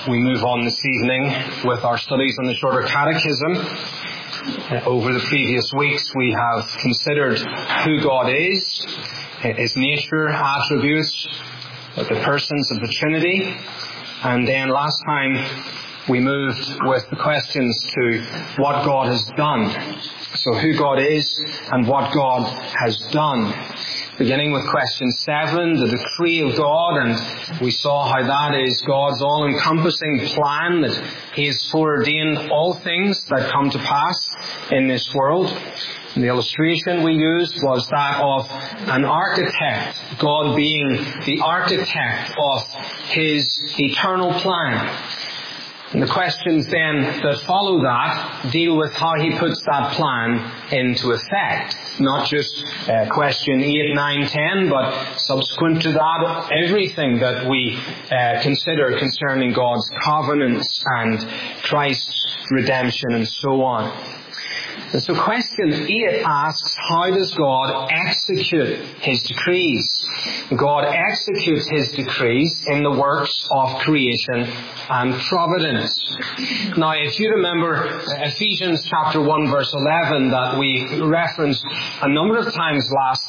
We move on this evening with our studies on the Shorter Catechism. Over the previous weeks we have considered who God is, His nature, attributes, the persons of the Trinity, and then last time we moved with the questions to what God has done. So who God is and what God has done. Beginning with question 7, the decree of God, and we saw how that is God's all-encompassing plan, that He has foreordained all things that come to pass in this world. And the illustration we used was that of an architect, God being the architect of His eternal plan. And the questions then that follow that deal with how He puts that plan into effect. Not just question 8, 9, 10, but subsequent to that, everything that we consider concerning God's covenants and Christ's redemption and so on. And so question 8 asks, how does God execute His decrees? God executes His decrees in the works of creation and providence. Now, if you remember Ephesians chapter 1 verse 11 that we referenced a number of times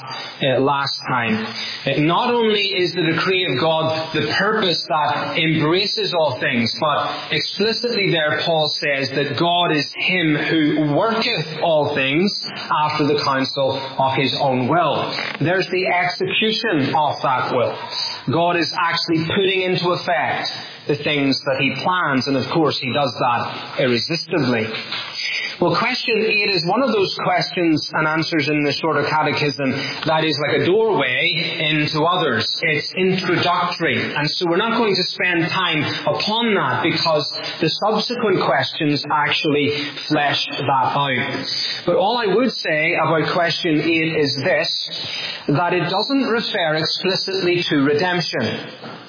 last time, not only is the decree of God the purpose that embraces all things, but explicitly there Paul says that God is Him who worketh all things after the counsel of His own will. There's the execution of that will. God is actually putting into effect the things that He plans, and of course He does that irresistibly. Well, question 8 is one of those questions and answers in the Shorter Catechism that is like a doorway into others. It's introductory. And so we're not going to spend time upon that because the subsequent questions actually flesh that out. But all I would say about question 8 is this, that it doesn't refer explicitly to redemption.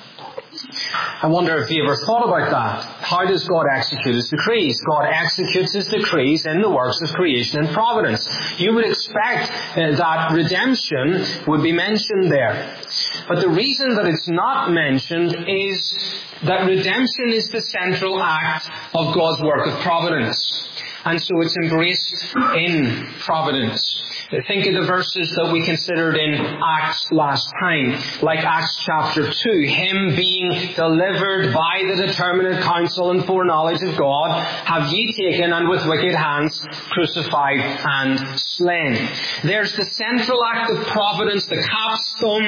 I wonder if you ever thought about that. How does God execute His decrees? God executes His decrees in the works of creation and providence. You would expect that redemption would be mentioned there. But the reason that it's not mentioned is that redemption is the central act of God's work of providence. And so it's embraced in providence. Think of the verses that we considered in Acts last time, like Acts chapter 2, Him being delivered by the determinate counsel and foreknowledge of God, have ye taken and with wicked hands crucified and slain. There's the central act of providence, the capstone,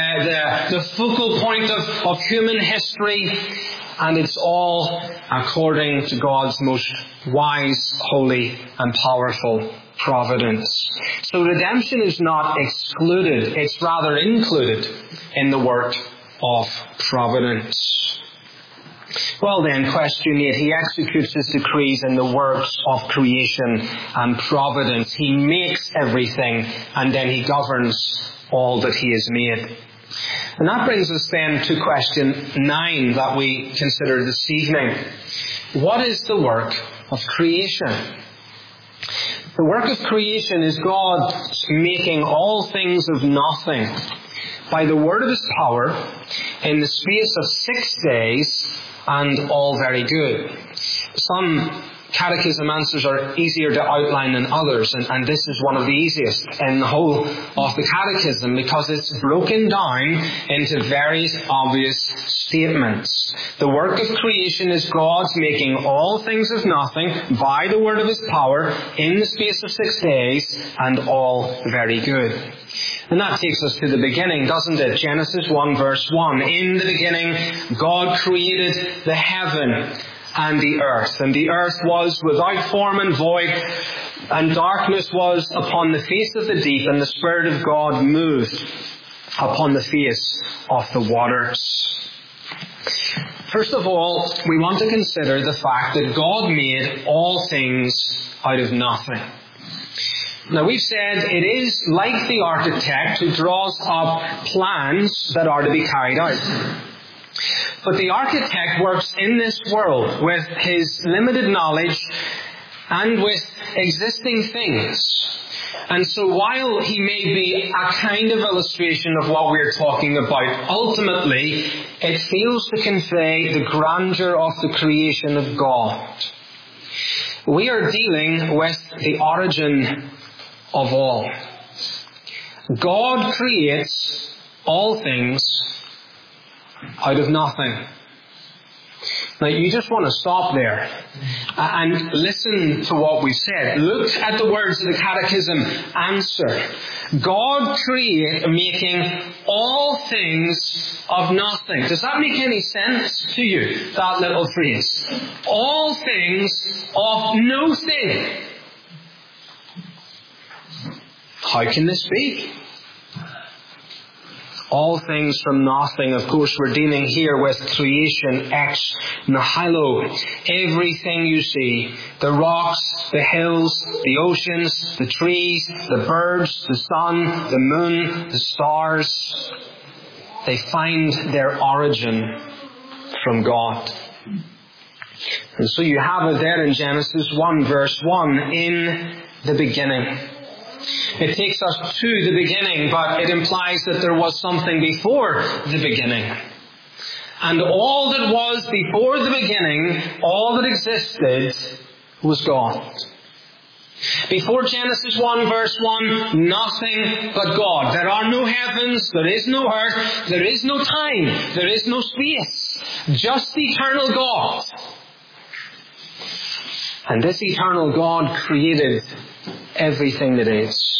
the focal point of human history, and it's all according to God's most wise, holy, and powerful providence. So redemption is not excluded, it's rather included in the work of providence. Well then, question 8, He executes His decrees in the works of creation and providence. He makes everything and then He governs all that He has made. And that brings us then to question 9 that we consider this evening. What is the work of creation? The work of creation is God making all things of nothing by the word of His power in the space of 6 days, and all very good. Some catechism answers are easier to outline than others, and this is one of the easiest in the whole of the catechism because it's broken down into very obvious statements. The work of creation is God's making all things of nothing by the word of His power in the space of 6 days, and all very good. And that takes us to the beginning, doesn't it? Genesis 1 verse 1. In the beginning, God created the heaven and the earth was without form and void, and darkness was upon the face of the deep, and the Spirit of God moved upon the face of the waters. First of all, we want to consider the fact that God made all things out of nothing. Now, we've said it is like the architect who draws up plans that are to be carried out. But the architect works in this world with his limited knowledge and with existing things. And so while he may be a kind of illustration of what we're talking about, ultimately it fails to convey the grandeur of the creation of God. We are dealing with the origin of all. God creates all things out of nothing. Now you just want to stop there and listen to what we said. Look at the words of the Catechism answer. God created, making all things of nothing. Does that make any sense to you, that little phrase? All things of no thing. How can this be? All things from nothing. Of course, we're dealing here with creation ex nihilo. Everything you see, the rocks, the hills, the oceans, the trees, the birds, the sun, the moon, the stars, they find their origin from God. And so you have it there in Genesis 1 verse 1, in the beginning. It takes us to the beginning, but it implies that there was something before the beginning. And all that was before the beginning, all that existed, was God. Before Genesis 1 verse 1, nothing but God. There are no heavens, there is no earth, there is no time, there is no space. Just the eternal God. And this eternal God created everything that is.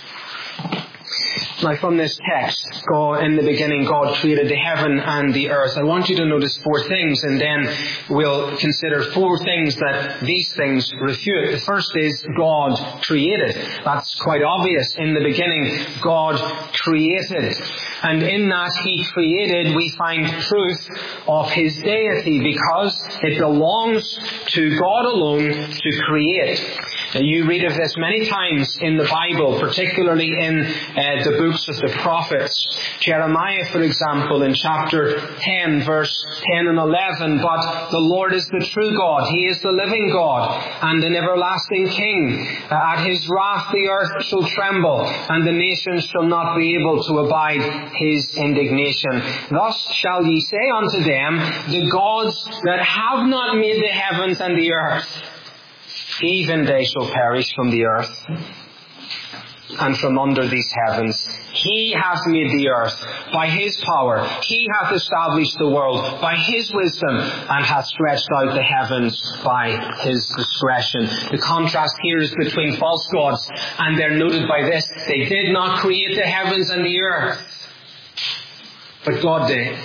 Now from this text, God, in the beginning God created the heaven and the earth. I want you to notice four things, and then we'll consider four things that these things refute. The first is God created. That's quite obvious. In the beginning God created. And in that He created, we find proof of His deity, because it belongs to God alone to create. Now, you read of this many times in the Bible, particularly in the books of the prophets. Jeremiah, for example, in chapter 10, verse 10 and 11, "But the Lord is the true God. He is the living God and an everlasting King. At His wrath the earth shall tremble, and the nations shall not be able to abide His indignation. Thus shall ye say unto them, the gods that have not made the heavens and the earth, even they shall perish from the earth and from under these heavens. He hath made the earth by His power. He hath established the world by His wisdom, and hath stretched out the heavens by His discretion." The contrast here is between false gods, and they're noted by this: they did not create the heavens and the earth, but God did.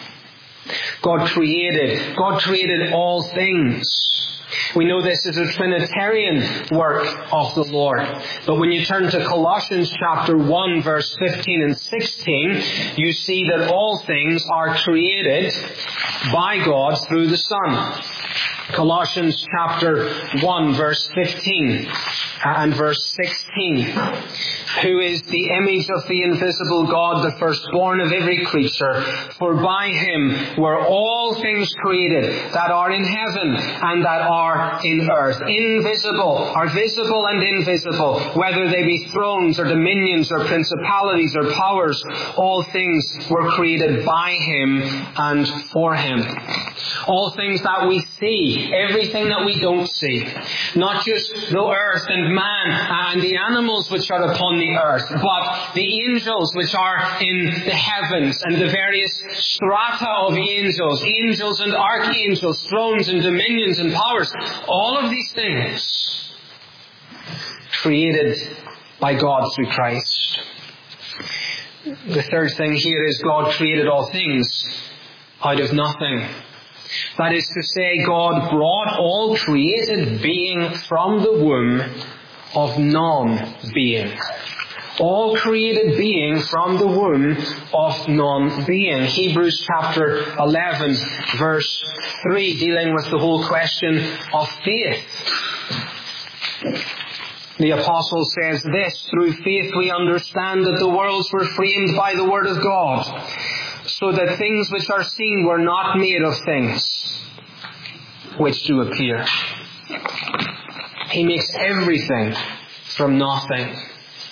God created all things. We know this is a Trinitarian work of the Lord. But when you turn to Colossians chapter 1 verse 15 and 16, you see that all things are created by God through the Son. Colossians chapter 1 verse 15 and verse 16. "Who is the image of the invisible God, the firstborn of every creature. For by Him were all things created, that are in heaven and that are in earth." Invisible, are visible and invisible, whether they be thrones or dominions or principalities or powers, all things were created by Him and for Him. All things that we see, everything that we don't see, not just the earth and man and the animals which are upon the earth, but the angels which are in the heavens and the various strata of angels, angels and archangels, thrones and dominions and powers, all of these things created by God through Christ. The third thing here is God created all things out of nothing. That is to say, God brought all created being from the womb of non-being. All created being from the womb of non-being. Hebrews chapter 11 verse 3, dealing with the whole question of faith. The apostle says this: "Through faith we understand that the worlds were framed by the word of God, so that things which are seen were not made of things which do appear." He makes everything from nothing.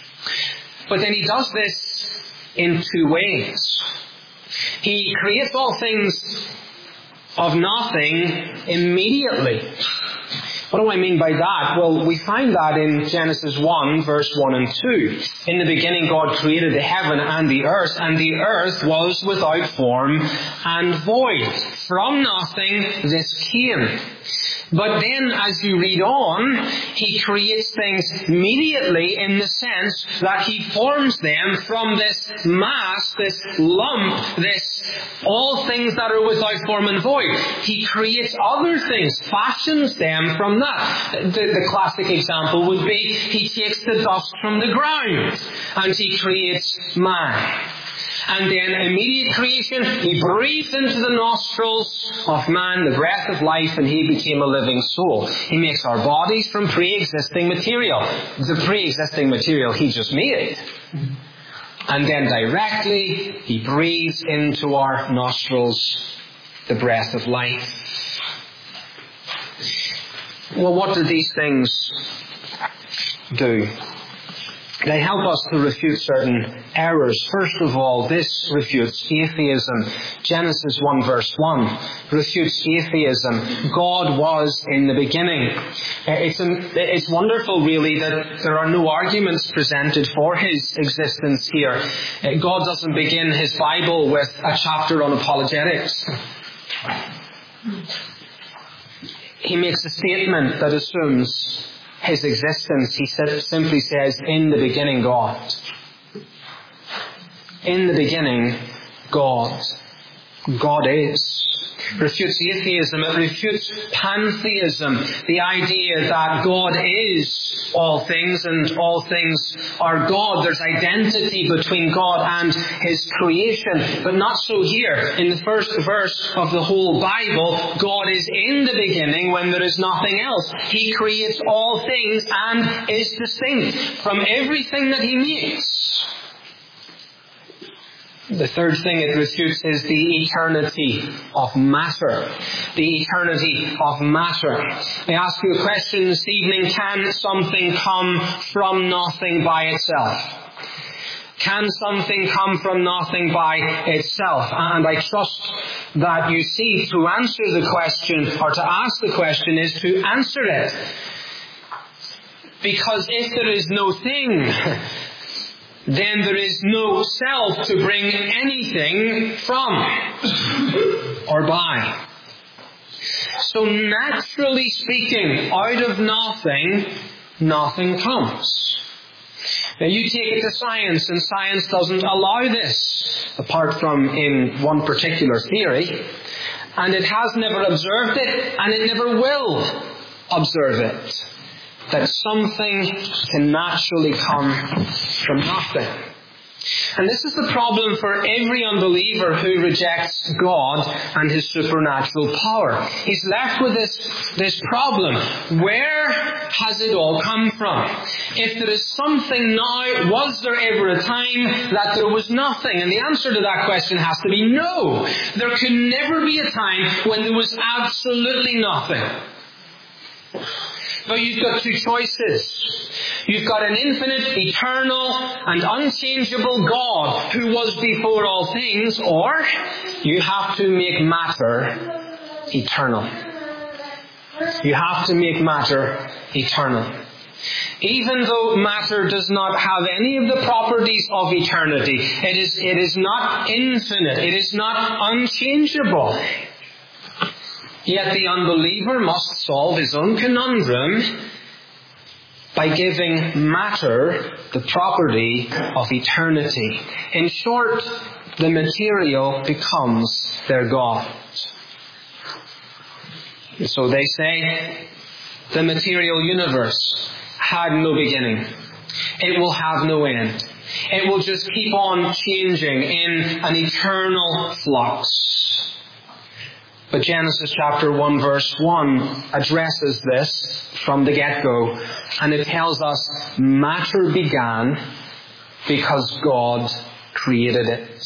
But then he does this in two ways. He creates all things of nothing immediately. What do I mean by that? Well, we find that in Genesis 1, verse 1 and 2. In the beginning, God created the heaven and the earth was without form and void. From nothing, this came. But then, as you read on, he creates things immediately in the sense that he forms them from this mass, this lump, all things that are without form and void. He creates other things, fashions them from that. The classic example would be he takes the dust from the ground and he creates man. And then immediate creation, he breathed into the nostrils of man the breath of life, and he became a living soul. He makes our bodies from pre-existing material. The pre-existing material he just made. And then directly, he breathes into our nostrils the breath of life. Well, what do these things do? They help us to refute certain errors. First of all, this refutes atheism. Genesis 1 verse 1 refutes atheism. God was in the beginning. It's wonderful really that there are no arguments presented for his existence here. God doesn't begin his Bible with a chapter on apologetics. He makes a statement that assumes his existence. He simply says, in the beginning, God. In the beginning, God. God is. Refutes atheism. It refutes pantheism. The idea that God is all things and all things are God. There's identity between God and his creation. But not so here. In the first verse of the whole Bible, God is in the beginning when there is nothing else. He creates all things and is distinct from everything that he makes. The third thing it refutes is the eternity of matter. The eternity of matter. I ask you a question this evening. Can something come from nothing by itself? Can something come from nothing by itself? And I trust that you see, to answer the question, or to ask the question, is to answer it. Because if there is no thing, then there is no self to bring anything from or by. So naturally speaking, out of nothing, nothing comes. Now you take it to science, and science doesn't allow this, apart from in one particular theory. And it has never observed it, and it never will observe it. That something can naturally come from nothing. And this is the problem for every unbeliever who rejects God and his supernatural power. He's left with this problem. Where has it all come from? If there is something now, was there ever a time that there was nothing? And the answer to that question has to be no. There can never be a time when there was absolutely nothing. But you've got two choices. You've got an infinite, eternal, and unchangeable God who was before all things, or you have to make matter eternal. You have to make matter eternal. Even though matter does not have any of the properties of eternity, it is not infinite, it is not unchangeable. Yet the unbeliever must solve his own conundrum by giving matter the property of eternity. In short, the material becomes their God. So they say, the material universe had no beginning. It will have no end. It will just keep on changing in an eternal flux. But Genesis chapter 1 verse 1 addresses this from the get-go, and it tells us matter began because God created it.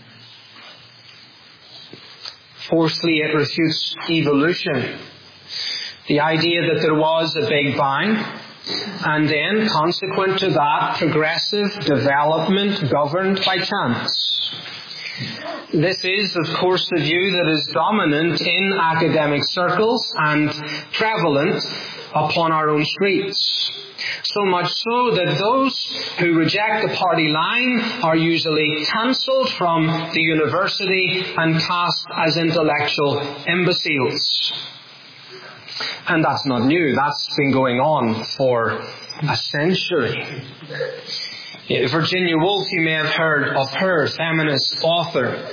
Fourthly, it refutes evolution. The idea that there was a Big Bang And then, consequent to that, progressive development governed by chance. This is, of course, the view that is dominant in academic circles and prevalent upon our own streets. So much so that those who reject the party line are usually cancelled from the university and cast as intellectual imbeciles. And that's not new. That's been going on for a century. Virginia Woolf, you may have heard of her, feminist author.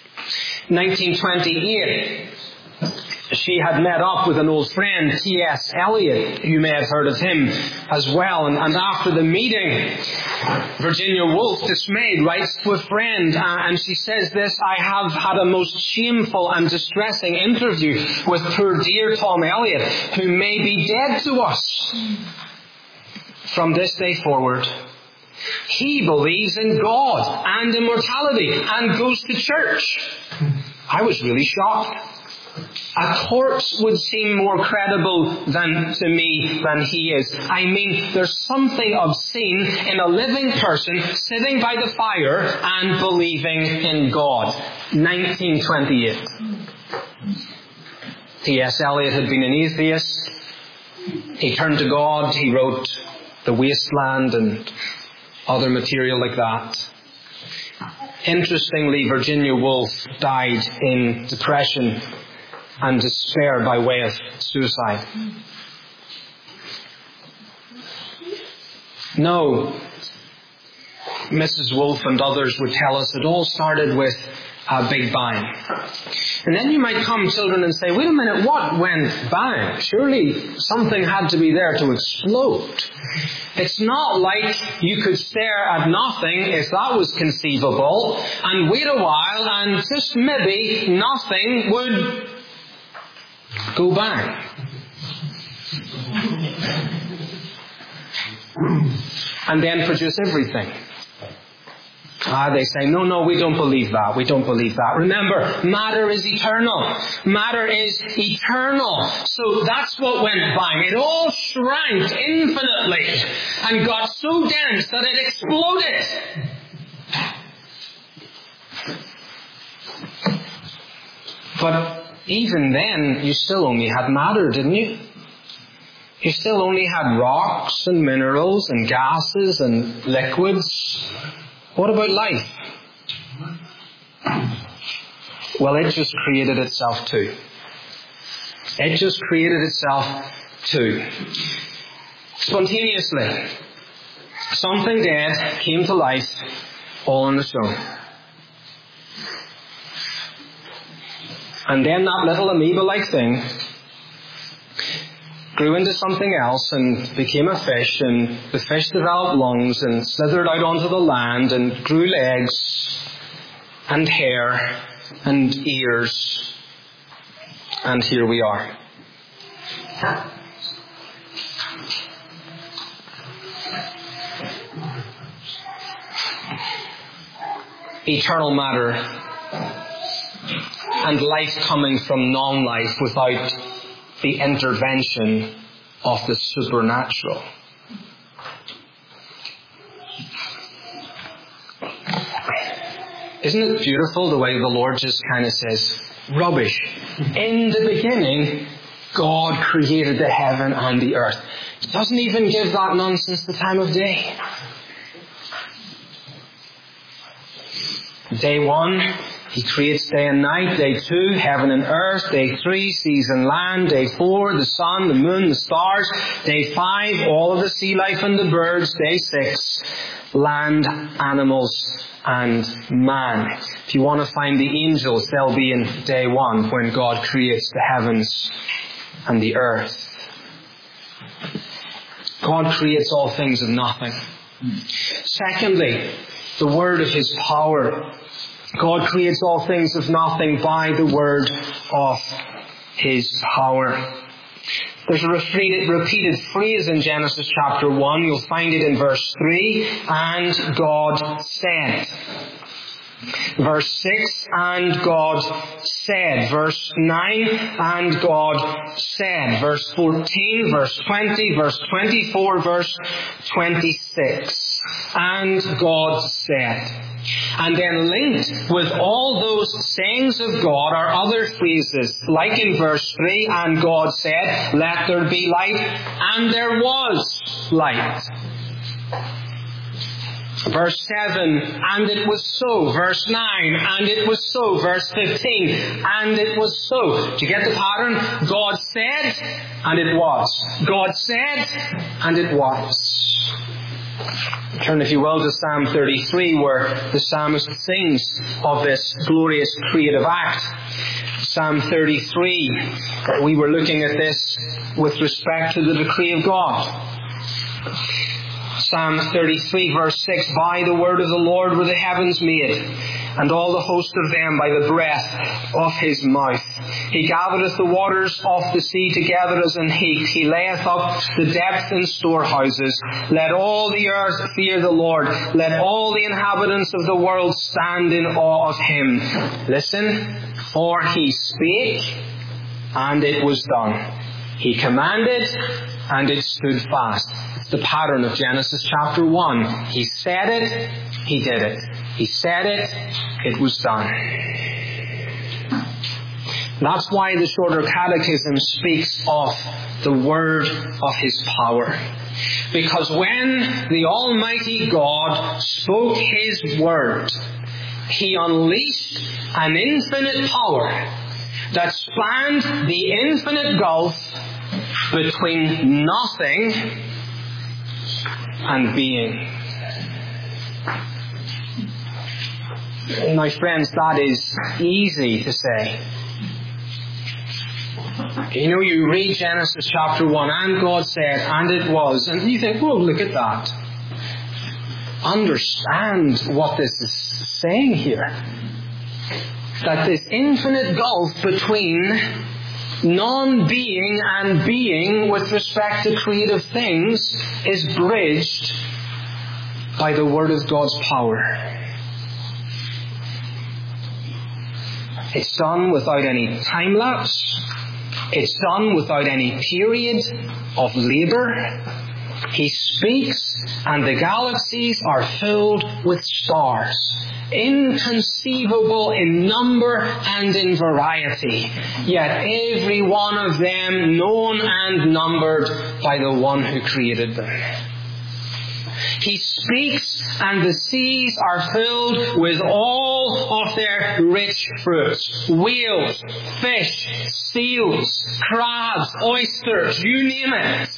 1928, she had met up with an old friend, T.S. Eliot. You may have heard of him as well. And after the meeting, Virginia Woolf, dismayed, writes to a friend, and she says this: "I have had a most shameful and distressing interview with poor dear Tom Eliot, who may be dead to us. From this day forward, he believes in God and immortality and goes to church." I was really shocked. A corpse would seem more credible to me than he is. I mean, there's something obscene in a living person sitting by the fire and believing in God. 1928. T.S. Eliot had been an atheist. He turned to God. He wrote The Wasteland and other material like that. Interestingly, Virginia Woolf died in depression and despair by way of suicide. No, Mrs. Woolf and others would tell us it all started with a big bang. And then you might come, children, and say, wait a minute, what went bang? Surely something had to be there to explode. It's not like you could stare at nothing, if that was conceivable, and wait a while and just maybe nothing would go bang. And then produce everything. They say, no, we don't believe that. We don't believe that. Remember, matter is eternal. Matter is eternal. So that's what went bang. It all shrank infinitely and got so dense that it exploded. But even then, you still only had matter, didn't you? You still only had rocks and minerals and gases and liquids. What about life? Well, it just created itself too. It just created itself too. Spontaneously. Something dead came to life all on its own. And then that little amoeba-like thing grew into something else and became a fish, and the fish developed lungs and slithered out onto the land and grew legs and hair and ears. And here we are. Eternal matter and life coming from non-life without the intervention of the supernatural. Isn't it beautiful the way the Lord just kind of says, rubbish. In the beginning, God created the heaven and the earth. He doesn't even give that nonsense the time of day. Day 1, He creates day and night. Day 2, heaven and earth. Day 3, seas and land. Day 4, the sun, the moon, the stars. Day 5, all of the sea life and the birds. Day 6, land, animals, and man. If you want to find the angels, they'll be in day 1 when God creates the heavens and the earth. God creates all things of nothing. Secondly, the word of His power. God creates all things of nothing by the word of His power. There's a repeated phrase in Genesis chapter 1. You'll find it in verse 3. And God said. Verse 6, and God said. Verse 9, and God said. Verse 14, verse 20, verse 24, verse 26. And God said. And then linked with all those sayings of God are other phrases, like in verse 3, and God said, let there be light, and there was light. Verse 7, and it was so. Verse 9, and it was so. Verse 15, and it was so. Do you get the pattern? God said, and it was. God said, and it was. Turn, if you will, to Psalm 33, where the psalmist sings of this glorious creative act. Psalm 33, we were looking at this with respect to the decree of God. Psalm 33 verse 6, by the word of the Lord were the heavens made, and all the host of them by the breath of his mouth. He gathereth the waters of the sea together as an heap. He layeth up the depth in storehouses. Let all the earth fear the Lord. Let all the inhabitants of the world stand in awe of him. Listen, for he spake, and it was done. He commanded, and it stood fast. It's the pattern of Genesis chapter 1. He said it, he did it. He said it, it was done. That's why the Shorter Catechism speaks of the word of his power. Because when the Almighty God spoke his word, he unleashed an infinite power that spanned the infinite gulf between nothing and being. My friends, that is easy to say. You know, you read Genesis chapter 1, and God said, and it was, and you think, oh, look at that. Understand what this is saying here. That this infinite gulf between non-being and being with respect to creative things is bridged by the word of God's power. It's done without any time lapse. It's done without any period of labour. He speaks, and the galaxies are filled with stars, inconceivable in number and in variety, yet every one of them known and numbered by the one who created them. He speaks, and the seas are filled with all of their rich fruits. Whales, fish, seals, crabs, oysters, you name it.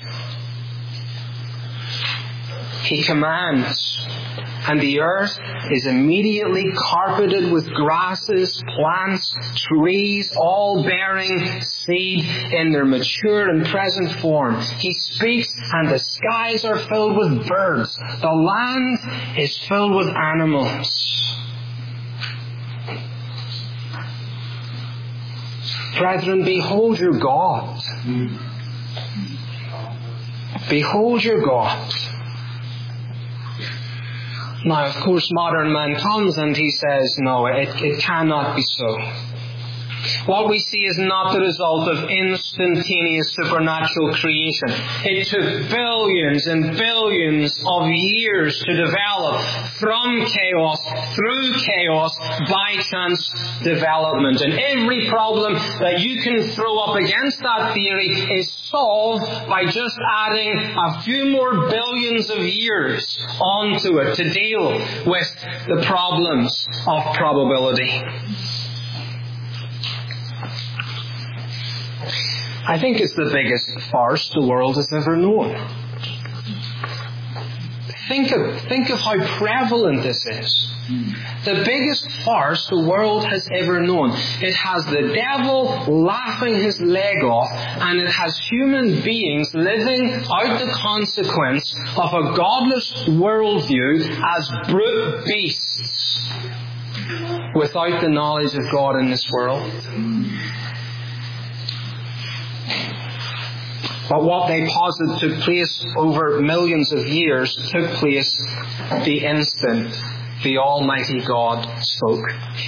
He commands, and the earth is immediately carpeted with grasses, plants, trees, all bearing seed in their mature and present form. He speaks, and the skies are filled with birds. The land is filled with animals. Brethren, behold your God. Behold your God. Now, of course, modern man comes and he says, no, it cannot be so. What we see is not the result of instantaneous supernatural creation. It took billions and billions of years to develop from chaos, through chaos, by chance development. And every problem that you can throw up against that theory is solved by just adding a few more billions of years onto it to deal with the problems of probability. I think it's the biggest farce the world has ever known. Think of how prevalent this is. The biggest farce the world has ever known. It has the devil laughing his leg off, and it has human beings living out the consequence of a godless worldview as brute beasts without the knowledge of God in this world. But what they posit took place over millions of years took place the instant the Almighty God spoke.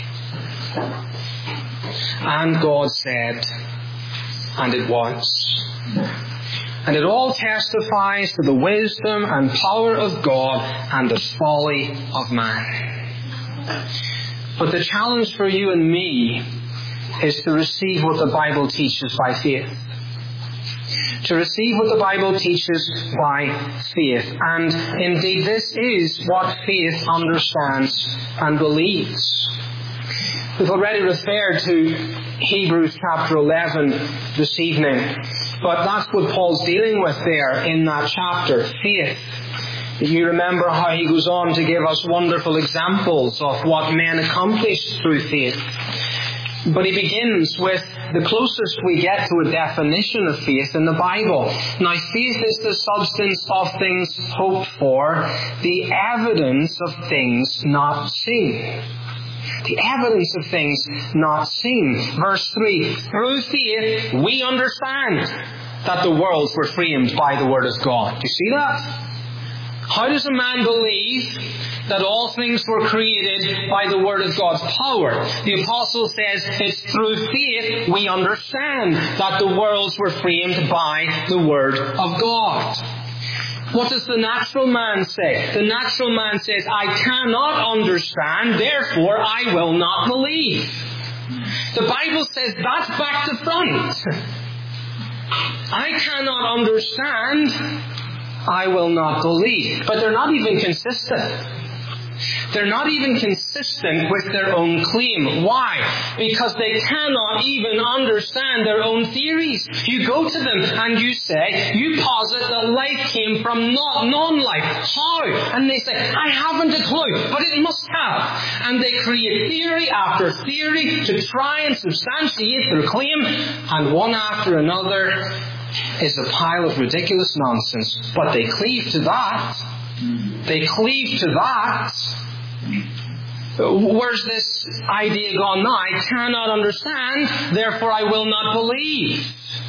And God said, and it was. And it all testifies to the wisdom and power of God and the folly of man. But the challenge for you and me is to receive what the Bible teaches by faith. To receive what the Bible teaches by faith. And indeed, this is what faith understands and believes. We've already referred to Hebrews chapter 11 this evening, but that's what Paul's dealing with there in that chapter, faith. You remember how he goes on to give us wonderful examples of what men accomplished through faith. But he begins with the closest we get to a definition of faith in the Bible. Now, faith is the substance of things hoped for, the evidence of things not seen. The evidence of things not seen. Verse 3, through faith we understand that the worlds were framed by the Word of God. Do you see that? How does a man believe that all things were created by the Word of God's power? The Apostle says it's through faith we understand that the worlds were framed by the Word of God. What does the natural man say? The natural man says, I cannot understand, therefore I will not believe. The Bible says that's back to front. I cannot understand, I will not believe. But they're not even consistent. They're not even consistent with their own claim. Why? Because they cannot even understand their own theories. You go to them and you say, you posit that life came from non-life. How? And they say, I haven't a clue, but it must have. And they create theory after theory to try and substantiate their claim, and one after another is a pile of ridiculous nonsense. But they cleave to that. They cleave to that. Where's this idea gone now? I cannot understand, therefore I will not believe.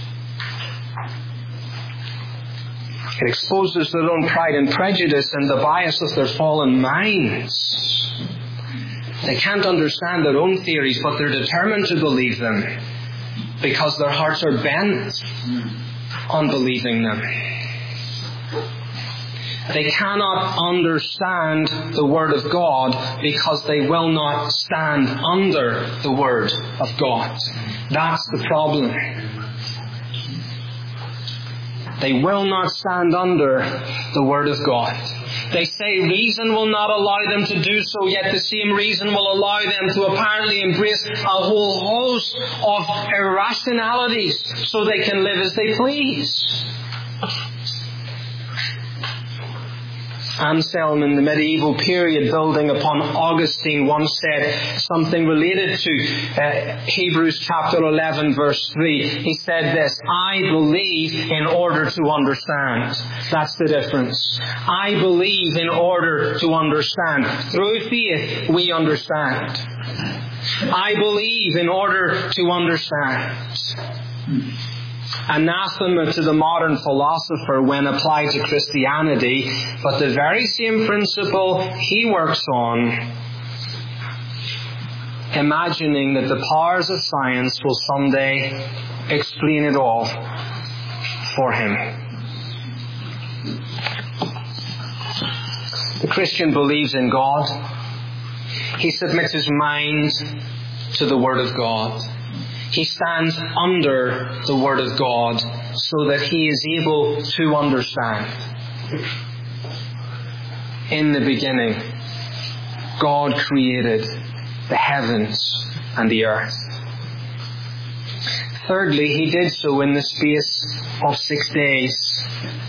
It exposes their own pride and prejudice and the bias of their fallen minds. They can't understand their own theories, but they're determined to believe them because their hearts are bent on believing them. They cannot understand the Word of God because they will not stand under the Word of God. That's the problem. They will not stand under the Word of God. They say reason will not allow them to do so, yet the same reason will allow them to apparently embrace a whole host of irrationalities so they can live as they please. Anselm in the medieval period, building upon Augustine, once said something related to Hebrews chapter 11 verse 3. He said this, I believe in order to understand. That's the difference. I believe in order to understand. Through faith we understand. I believe in order to understand. Anathema to the modern philosopher when applied to Christianity, but the very same principle he works on, imagining that the powers of science will someday explain it all for him. The Christian believes in God. He submits his mind to the Word of God. He stands under the Word of God so that he is able to understand. In the beginning, God created the heavens and the earth. Thirdly, he did so in the space of 6 days.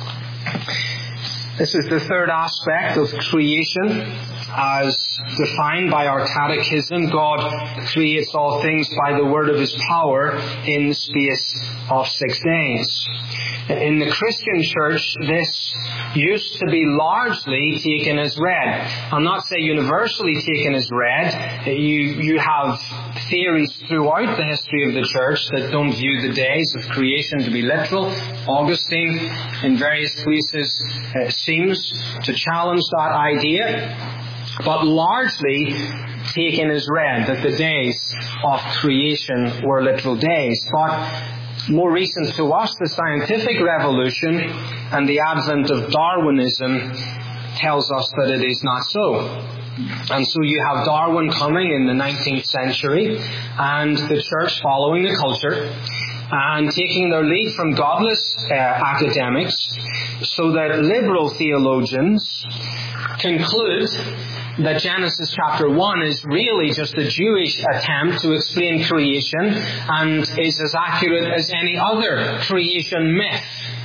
This is the third aspect of creation. As defined by our catechism, God creates all things by the word of His power in the space of 6 days. In the Christian church, this used to be largely taken as read. I'll not say universally taken as read. You have theories throughout the history of the church that don't view the days of creation to be literal. Augustine, in various places, seems to challenge that idea. but largely taken as read that the days of creation were literal days. But more recent to us, the scientific revolution and the advent of Darwinism tells us that it is not so. And so you have Darwin coming in the 19th century and the church following the culture and taking their lead from godless academics, so that liberal theologians conclude that Genesis chapter 1 is really just a Jewish attempt to explain creation and is as accurate as any other creation myth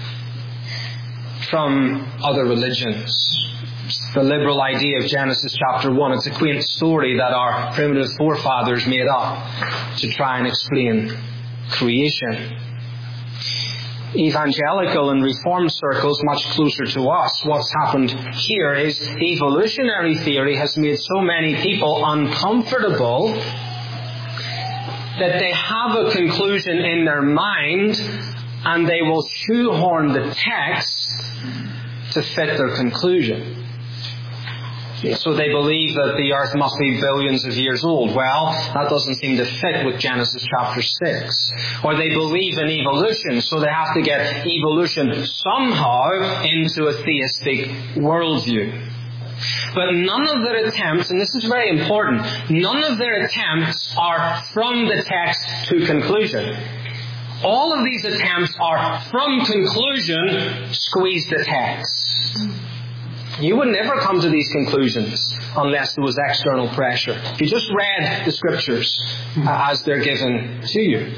from other religions. The liberal idea of Genesis chapter 1, it's a quaint story that our primitive forefathers made up to try and explain creation. Evangelical and Reformed circles much closer to us, what's happened here is evolutionary theory has made so many people uncomfortable that they have a conclusion in their mind and they will shoehorn the text to fit their conclusion. So they believe that the earth must be billions of years old. Well, that doesn't seem to fit with Genesis chapter 6. Or they believe in evolution, so they have to get evolution somehow into a theistic worldview. But none of their attempts, and this is very important, none of their attempts are from the text to conclusion. All of these attempts are from conclusion, squeeze the text. You would never come to these conclusions unless there was external pressure. If you just read the Scriptures as they're given to you.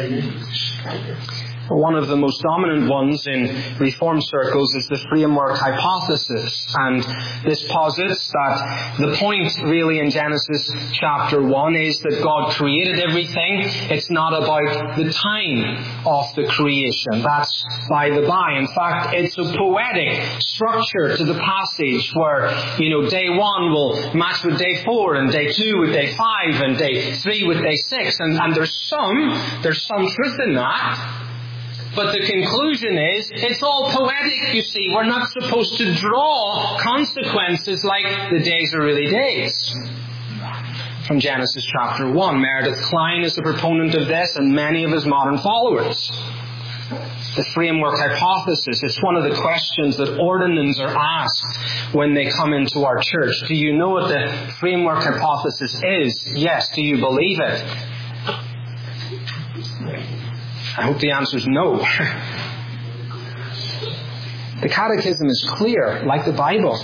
One of the most dominant ones in Reformed circles is the framework hypothesis. And this posits that the point really in Genesis chapter 1 is that God created everything. It's not about the time of the creation. That's by the by. In fact, it's a poetic structure to the passage where, day 1 will match with day 4 and day 2 with day 5 and day 3 with day 6. And there's some truth in that. But the conclusion is, it's all poetic, you see. We're not supposed to draw consequences like the days are really days. From Genesis chapter 1. Meredith Kline is a proponent of this, and many of his modern followers. The framework hypothesis, it's one of the questions that ordinands are asked when they come into our church. Do you know what the framework hypothesis is? Yes. Do you believe it? I hope the answer is no. The Catechism is clear, like the Bible,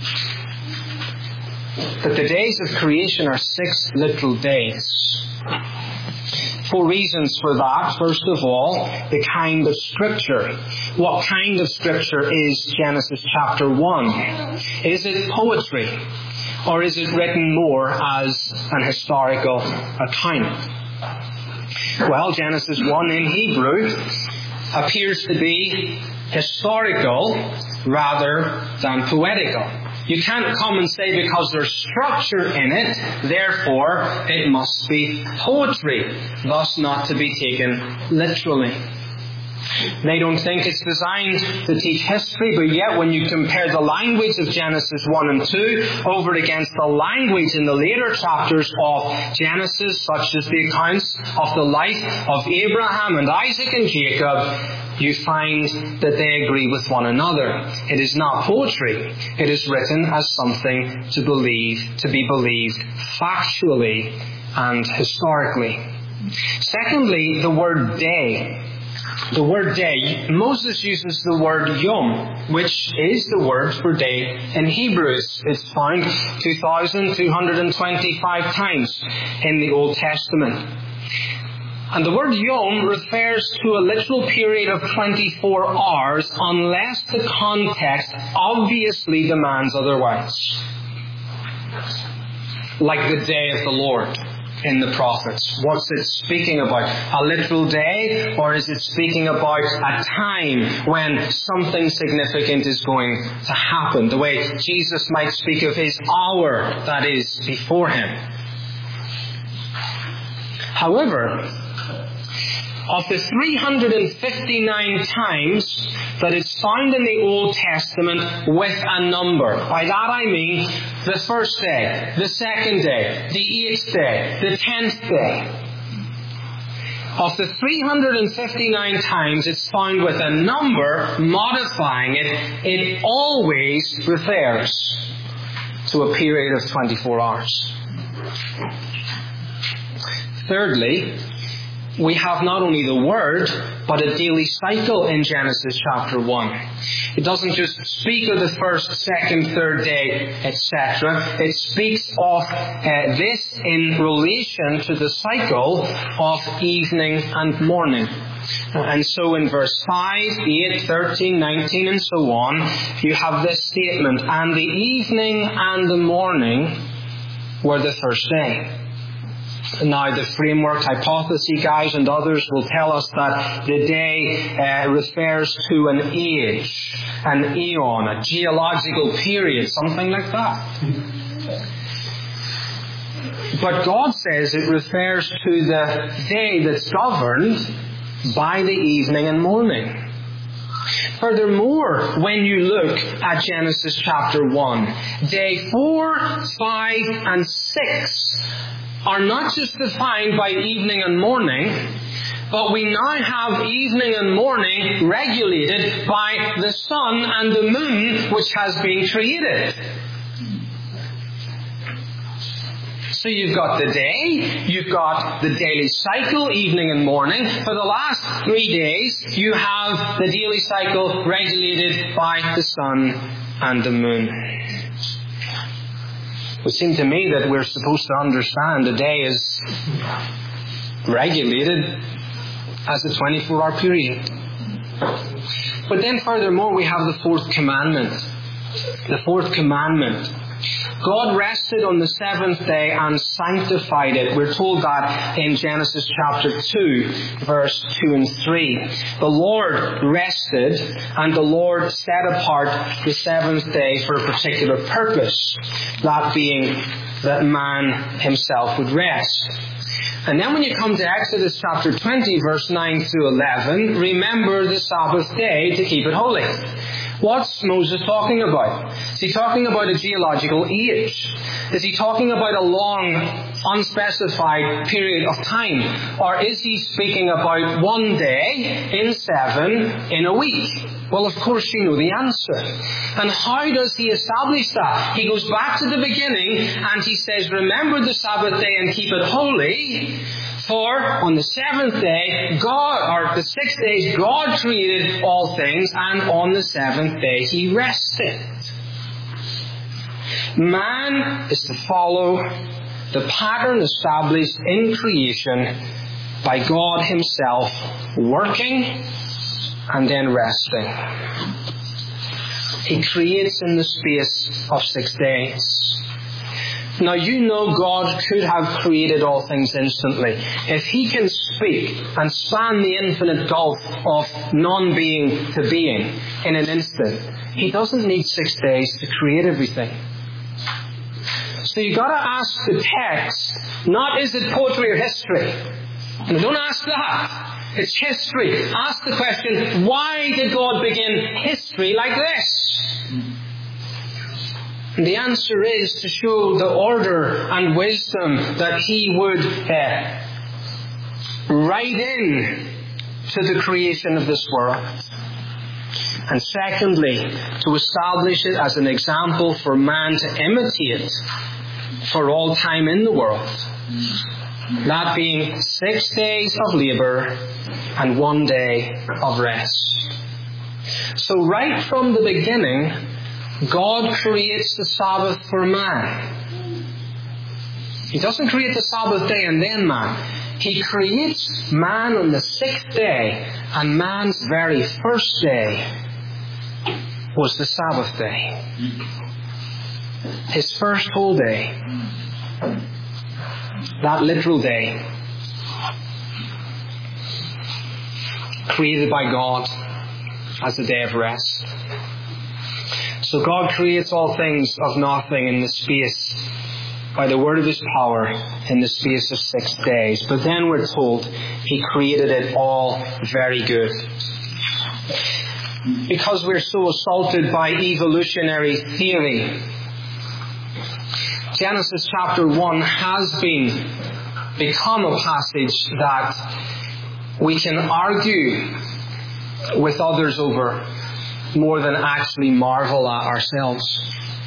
that the days of creation are 6 literal days. 4 reasons for that. First of all, the kind of Scripture. What kind of Scripture is Genesis chapter 1? Is it poetry? Or is it written more as an historical account? Well, Genesis 1 in Hebrew appears to be historical rather than poetical. You can't come and say because there's structure in it, therefore it must be poetry, thus not to be taken literally. They don't think it's designed to teach history, but yet when you compare the language of Genesis 1 and 2 over against the language in the later chapters of Genesis, such as the accounts of the life of Abraham and Isaac and Jacob, you find that they agree with one another. It is not poetry. It is written as something to be believed factually and historically. Secondly, the word day. The word day, Moses uses the word yom, which is the word for day in Hebrew. It's found 2,225 times in the Old Testament. And the word yom refers to a literal period of 24 hours unless the context obviously demands otherwise. Like the day of the Lord in the prophets. What's it speaking about? A literal day? Or is it speaking about a time when something significant is going to happen? The way Jesus might speak of his hour that is before him. However, Of the 359 times that it's found in the Old Testament with a number. By that I mean the first day, the second day, the 8th day, the 10th day. Of the 359 times it's found with a number modifying it, it always refers to a period of 24 hours. Thirdly, we have not only the word, but a daily cycle in Genesis chapter 1. It doesn't just speak of the first, second, third day, etc. It speaks of this in relation to the cycle of evening and morning. And so in verse 5, 8, 13, 19 and so on, you have this statement, and the evening and the morning were the first day. Now, the framework hypothesis guys and others will tell us that the day refers to an age, an eon, a geological period, something like that. But God says it refers to the day that's governed by the evening and morning. Furthermore, when you look at Genesis chapter 1, day 4, 5 and 6 are not just defined by evening and morning, but we now have evening and morning regulated by the sun and the moon, which has been created. So you've got the day, you've got the daily cycle, evening and morning. For the last 3 days, you have the daily cycle regulated by the sun and the moon. It would seem to me that we're supposed to understand the day is regulated as a 24-hour period. But then furthermore, we have the fourth commandment. The fourth commandment. God rested on the seventh day and sanctified it. We're told that in Genesis chapter 2, verse 2 and 3. The Lord rested, and the Lord set apart the seventh day for a particular purpose, that being that man himself would rest. And then when you come to Exodus chapter 20, verse 9 through 11, remember the Sabbath day to keep it holy. What's Moses talking about? Is he talking about a geological age? Is he talking about a long, unspecified period of time? Or is he speaking about one day in 7 in a week? Well, of course you know the answer. And how does he establish that? He goes back to the beginning and he says, remember the Sabbath day and keep it holy. For on the seventh day, the 6 days, God created all things, and on the seventh day He rested. Man is to follow the pattern established in creation by God Himself, working and then resting. He creates in the space of 6 days. Now you know God could have created all things instantly. If He can speak and span the infinite gulf of non-being to being in an instant, He doesn't need 6 days to create everything. So you've got to ask the text, not is it poetry or history? And don't ask that. It's history. Ask the question, why did God begin history like this? And the answer is to show the order and wisdom that He would write in to the creation of this world. And secondly, to establish it as an example for man to imitate for all time in the world. That being 6 days of labour and 1 day of rest. So right from the beginning, God creates the Sabbath for man. He doesn't create the Sabbath day and then man. He creates man on the 6th day, and man's very first day was the Sabbath day. His first whole day. That literal day. Created by God as a day of rest. So God creates all things of nothing in the space by the word of His power in the space of 6 days. But then we're told He created it all very good. Because we're so assaulted by evolutionary theory, Genesis chapter 1 has become a passage that we can argue with others over more than actually marvel at ourselves.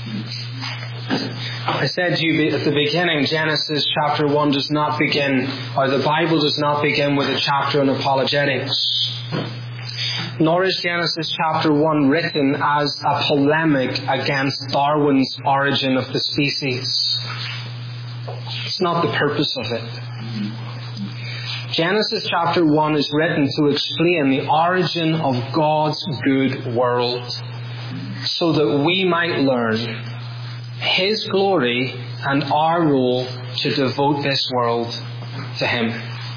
I said to you at the beginning, Genesis chapter 1 does not begin, or the Bible does not begin with a chapter on apologetics. Nor is Genesis chapter 1 written as a polemic against Darwin's origin of the species. It's not the purpose of it. Genesis chapter 1 is written to explain the origin of God's good world, so that we might learn His glory and our role to devote this world to Him.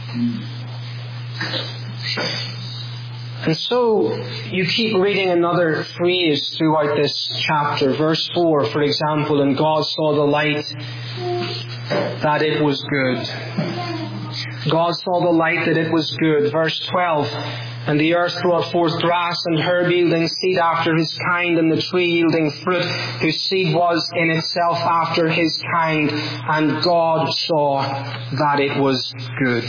And so you keep reading another phrase throughout this chapter. Verse 4, for example, and God saw the light that it was good. God saw the light that it was good. Verse 12, and the earth brought forth grass and herb yielding seed after his kind, and the tree yielding fruit whose seed was in itself after his kind. And God saw that it was good.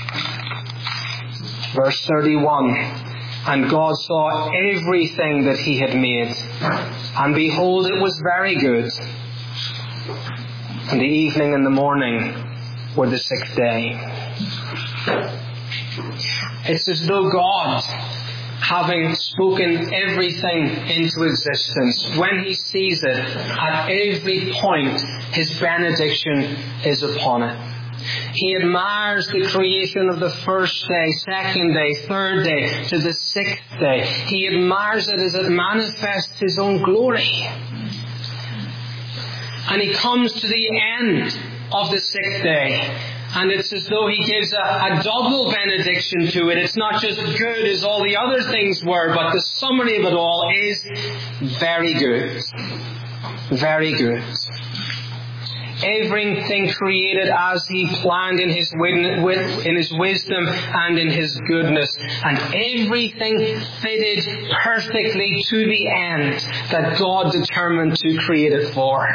Verse 31, and God saw everything that He had made, and behold, it was very good. And the evening and the morning were the 6th day. It's as though God, having spoken everything into existence, when He sees it, at every point His benediction is upon it. He admires the creation of the first day, second day, third day, to the 6th day. He admires it as it manifests His own glory. And He comes to the end of the 6th day, and it's as though He gives a double benediction to it. It's not just good as all the other things were, but the summary of it all is very good. Very good. Everything created as He planned in His wisdom and in His goodness. And everything fitted perfectly to the end that God determined to create it for.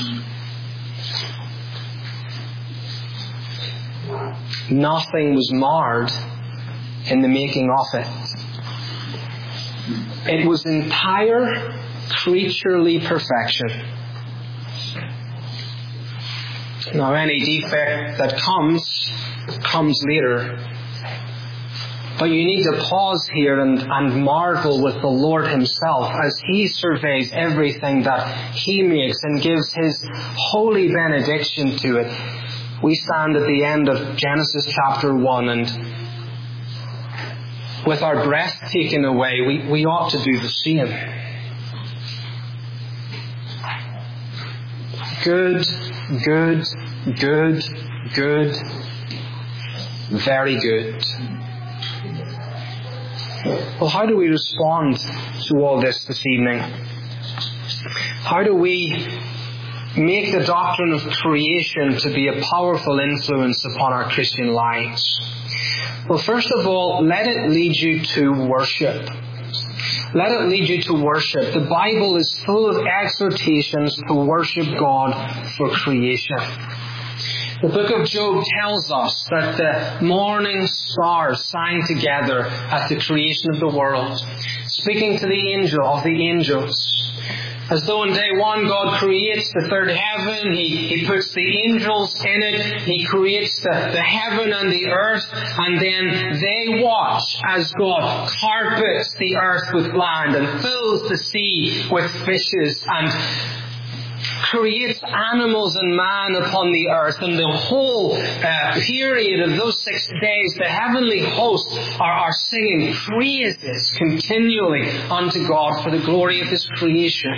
Nothing was marred in the making of it. It was entire creaturely perfection. Now, any defect that comes later. But you need to pause here and marvel with the Lord Himself as He surveys everything that He makes and gives His holy benediction to it. We stand at the end of Genesis chapter 1, and with our breath taken away, we ought to do the same. Good, good, good, good, very good. Well, how do we respond to all this evening? How do we make the doctrine of creation to be a powerful influence upon our Christian lives? Well, first of all, let it lead you to worship. Let it lead you to worship. The Bible is full of exhortations to worship God for creation. The book of Job tells us that the morning stars sang together at the creation of the world, speaking to the angel of the angels. As though on day one God creates the third heaven, He puts the angels in it, He creates the heaven and the earth, and then they watch as God carpets the earth with land and fills the sea with fishes and creates animals and man upon the earth. And the whole period of those 6 days, the heavenly hosts are singing praises continually unto God for the glory of His creation.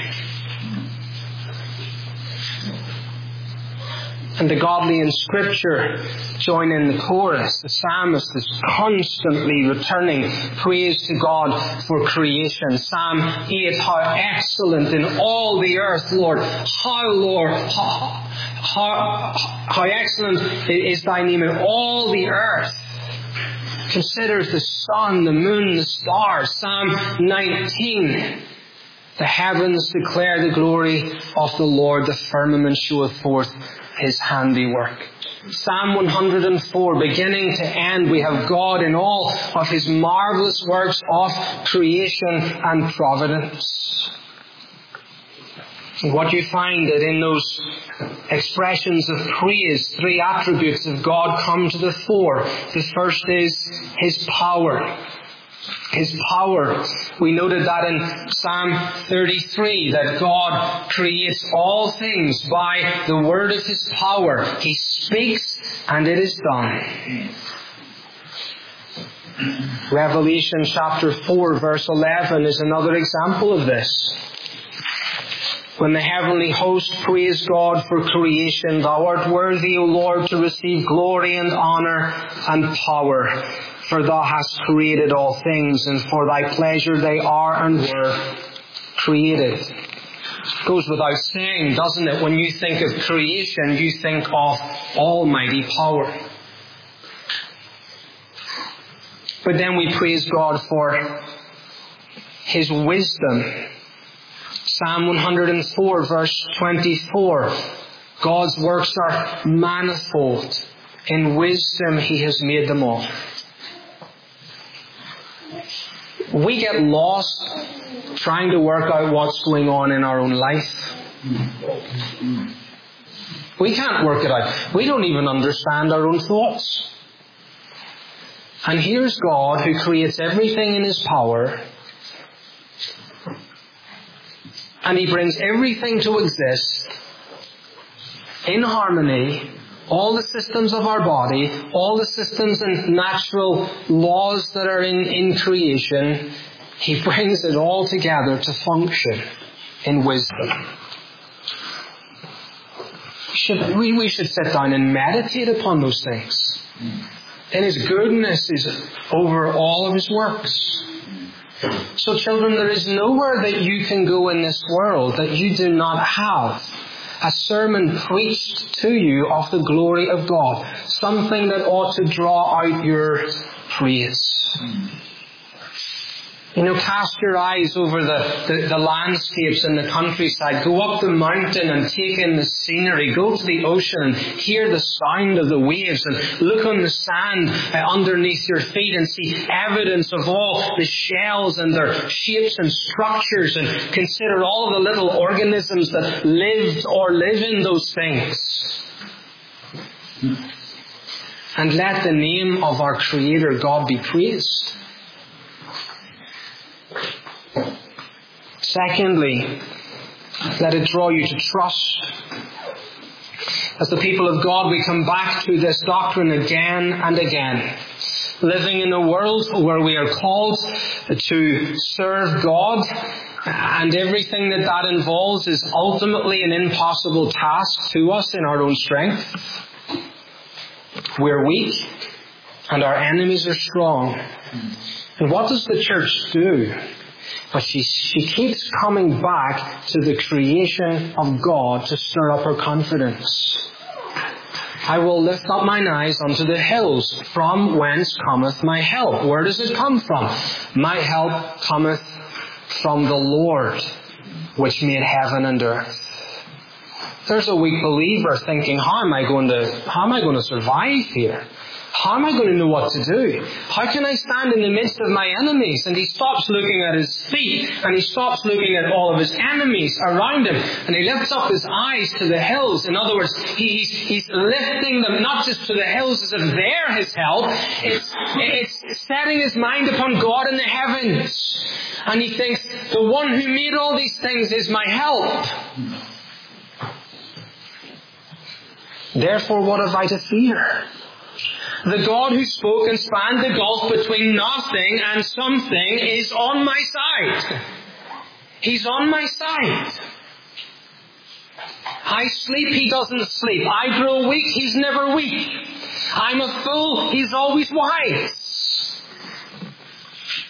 And the godly in Scripture join in the chorus. The psalmist is constantly returning praise to God for creation. Psalm 8, how excellent in all the earth, Lord. How How excellent is thy name in all the earth. Considers the sun, the moon, the stars. Psalm 19. The heavens declare the glory of the Lord. The firmament showeth forth his handiwork. Psalm 104, beginning to end, we have God in all of his marvelous works of creation and providence. What you find that in those expressions of praise, three attributes of God come to the fore. The first is his power. His power. We noted that in Psalm 33, that God creates all things by the word of his power. He speaks and it is done. Revelation chapter 4 verse 11 is another example of this. When the heavenly host praise God for creation, thou art worthy, O Lord, to receive glory and honour and power. For thou hast created all things, and for thy pleasure they are and were created. It goes without saying, doesn't it? When you think of creation, you think of almighty power. But then we praise God for his wisdom. Psalm 104 verse 24. God's works are manifold. In wisdom he has made them all. We get lost trying to work out what's going on in our own life. We can't work it out. We don't even understand our own thoughts. And here's God who creates everything in his power, and he brings everything to exist in harmony. All the systems of our body, all the systems and natural laws that are in creation, he brings it all together to function in wisdom. We should sit down and meditate upon those things. And his goodness is over all of his works. So children, there is nowhere that you can go in this world that you do not have a sermon preached to you of the glory of God. Something that ought to draw out your praise. You know, cast your eyes over the landscapes and the countryside. Go up the mountain and take in the scenery. Go to the ocean and hear the sound of the waves, and look on the sand underneath your feet and see evidence of all the shells and their shapes and structures, and consider all of the little organisms that lived or live in those things. And let the name of our Creator God be praised. Secondly, let it draw you to trust. As the people of God, we come back to this doctrine again and again. Living in a world where we are called to serve God, and everything that involves is ultimately an impossible task to us in our own strength. We're weak, and our enemies are strong. And what does the church do? But she keeps coming back to the creation of God to stir up her confidence. I will lift up mine eyes unto the hills, from whence cometh my help. Where does it come from? My help cometh from the Lord, which made heaven and earth. There's a weak believer thinking, how am I going to survive here? How am I going to know what to do? How can I stand in the midst of my enemies? And he stops looking at his feet, and he stops looking at all of his enemies around him, and he lifts up his eyes to the hills. In other words, he's lifting them not just to the hills as if they're his help. It's setting his mind upon God in the heavens. And he thinks, the one who made all these things is my help. Therefore, what have I to fear? The God who spoke and spanned the gulf between nothing and something is on my side. He's on my side. I sleep, he doesn't sleep. I grow weak, he's never weak. I'm a fool, he's always wise.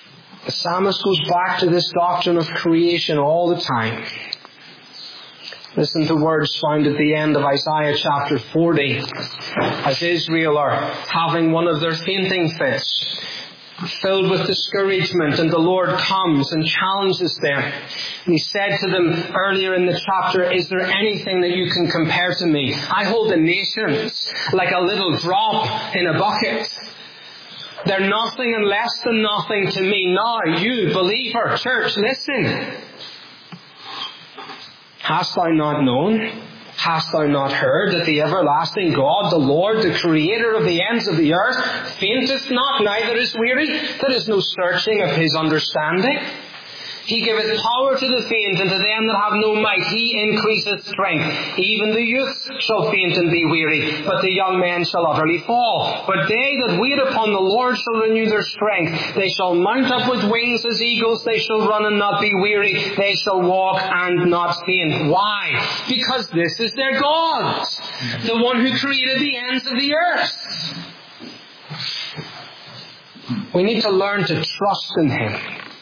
The psalmist goes back to this doctrine of creation all the time. Listen to words found at the end of Isaiah chapter 40, as Israel are having one of their fainting fits, filled with discouragement, and the Lord comes and challenges them. And He said to them earlier in the chapter, "Is there anything that you can compare to me? I hold the nations like a little drop in a bucket. They're nothing and less than nothing to me. Now, you, believer, church, listen. Hast thou not known? Hast thou not heard that the everlasting God, the Lord, the Creator of the ends of the earth, fainteth not, neither is weary? There is no searching of His understanding. He giveth power to the faint, and to them that have no might He increaseth strength. Even the youth shall faint and be weary, but the young men shall utterly fall. But they that wait upon the Lord shall renew their strength. They shall mount up with wings as eagles. They shall run and not be weary. They shall walk and not faint." Why? Because this is their God, the one who created the ends of the earth. We need to learn to trust in Him.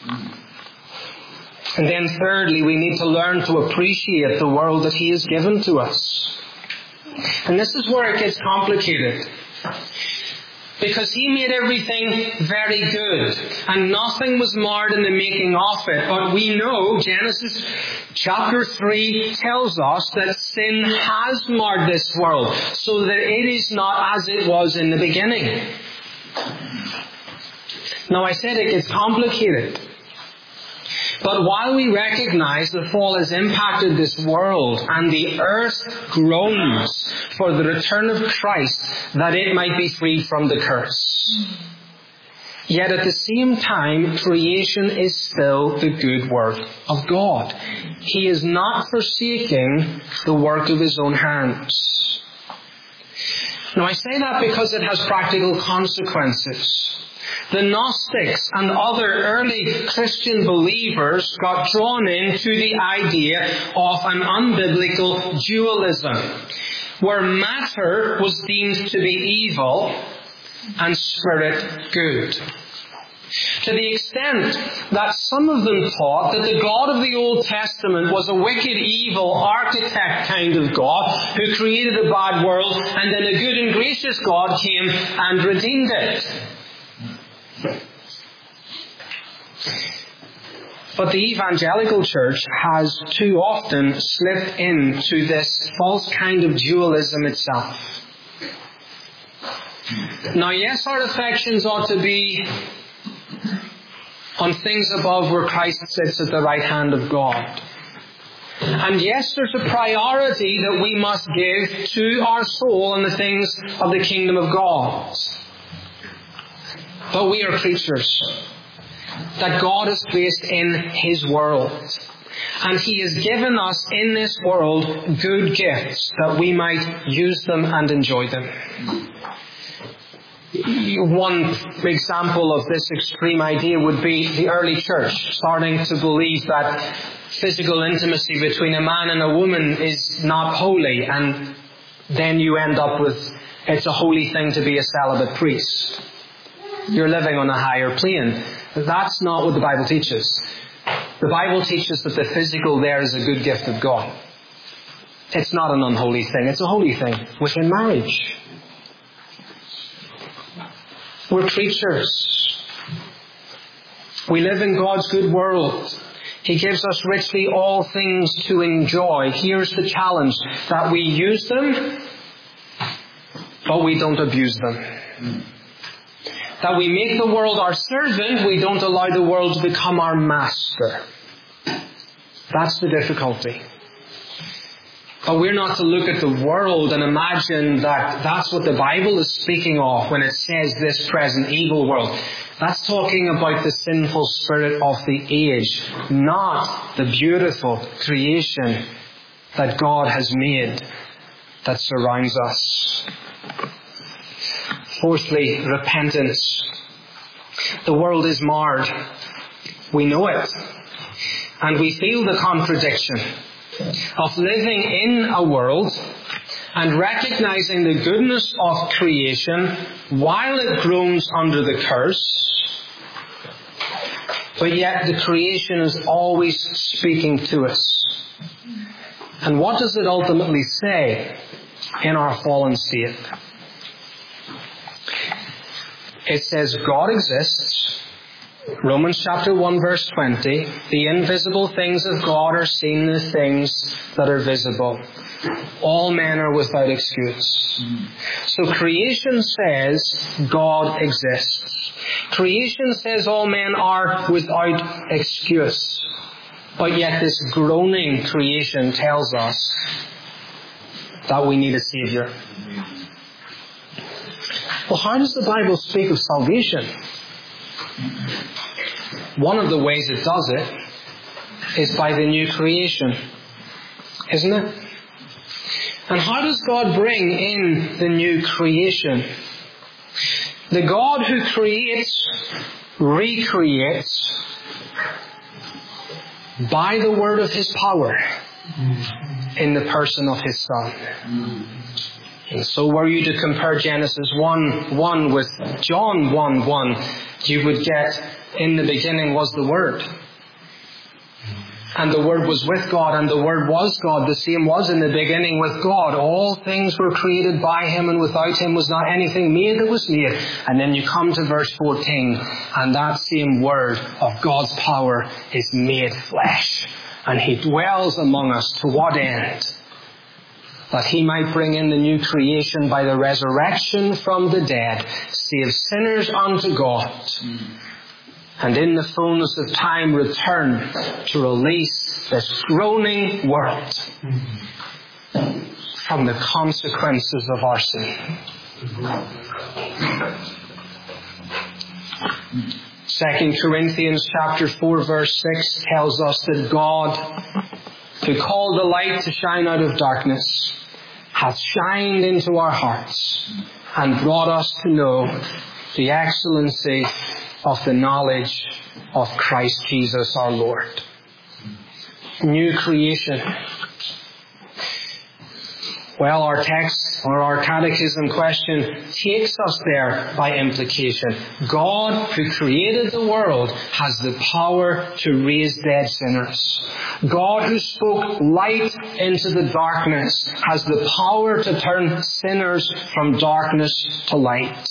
And then thirdly, we need to learn to appreciate the world that He has given to us. And this is where it gets complicated. Because He made everything very good, and nothing was marred in the making of it. But we know Genesis chapter 3 tells us that sin has marred this world, so that it is not as it was in the beginning. Now, I said it gets complicated. But while we recognize the fall has impacted this world and the earth groans for the return of Christ that it might be free from the curse, yet at the same time creation is still the good work of God. He is not forsaking the work of His own hands. Now I say that because it has practical consequences. The Gnostics and other early Christian believers got drawn into the idea of an unbiblical dualism, where matter was deemed to be evil and spirit good. To the extent that some of them thought that the God of the Old Testament was a wicked, evil, architect kind of God who created a bad world, and then a good and gracious God came and redeemed it. But the evangelical church has too often slipped into this false kind of dualism itself. Now, yes, our affections ought to be on things above where Christ sits at the right hand of God. And yes, there's a priority that we must give to our soul and the things of the kingdom of God. But we are creatures that God has placed in His world. And He has given us in this world good gifts that we might use them and enjoy them. One example of this extreme idea would be the early church starting to believe that physical intimacy between a man and a woman is not holy, and then you end up with, it's a holy thing to be a celibate priest. You're living on a higher plane. That's not what the Bible teaches. The Bible teaches that the physical there is a good gift of God. It's not an unholy thing. It's a holy thing within marriage. We're creatures. We live in God's good world. He gives us richly all things to enjoy. Here's the challenge: that we use them, but we don't abuse them. That we make the world our servant, we don't allow the world to become our master. That's the difficulty. But we're not to look at the world and imagine that that's what the Bible is speaking of when it says this present evil world. That's talking about the sinful spirit of the age, not the beautiful creation that God has made that surrounds us. Fourthly, repentance. The world is marred. We know it. And we feel the contradiction of living in a world and recognizing the goodness of creation while it groans under the curse. But yet the creation is always speaking to us. And what does it ultimately say in our fallen state? It says God exists. Romans chapter 1 verse 20. The invisible things of God are seen, the things that are visible. All men are without excuse. So creation says God exists. Creation says all men are without excuse. But yet this groaning creation tells us that we need a Savior. Well, how does the Bible speak of salvation? One of the ways it does it is by the new creation, isn't it? And how does God bring in the new creation? The God who creates, recreates by the word of His power in the person of His Son. And so were you to compare Genesis 1:1 with John 1:1, you would get, in the beginning was the Word. And the Word was with God, and the Word was God. The same was in the beginning with God. All things were created by Him, and without Him was not anything made that was made. And then you come to verse 14, and that same Word of God's power is made flesh. And He dwells among us. To what end? That He might bring in the new creation by the resurrection from the dead, save sinners unto God, and in the fullness of time return to release this groaning world from the consequences of our sin. 2 Corinthians chapter 4 verse 6 tells us that God, who called the light to shine out of darkness, hath shined into our hearts and brought us to know the excellency of the knowledge of Christ Jesus our Lord. New creation. Well, our text or our catechism question takes us there by implication. God, who created the world, has the power to raise dead sinners. God, who spoke light into the darkness, has the power to turn sinners from darkness to light.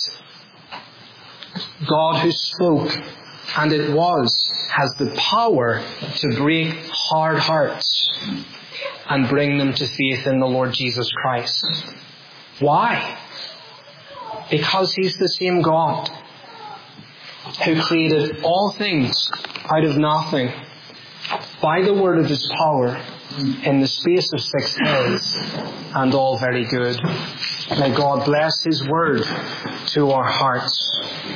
God, who spoke, and it was, has the power to break hard hearts and bring them to faith in the Lord Jesus Christ. Why? Because He's the same God who created all things out of nothing by the word of His power in the space of 6 days, and all very good. May God bless His word to our hearts.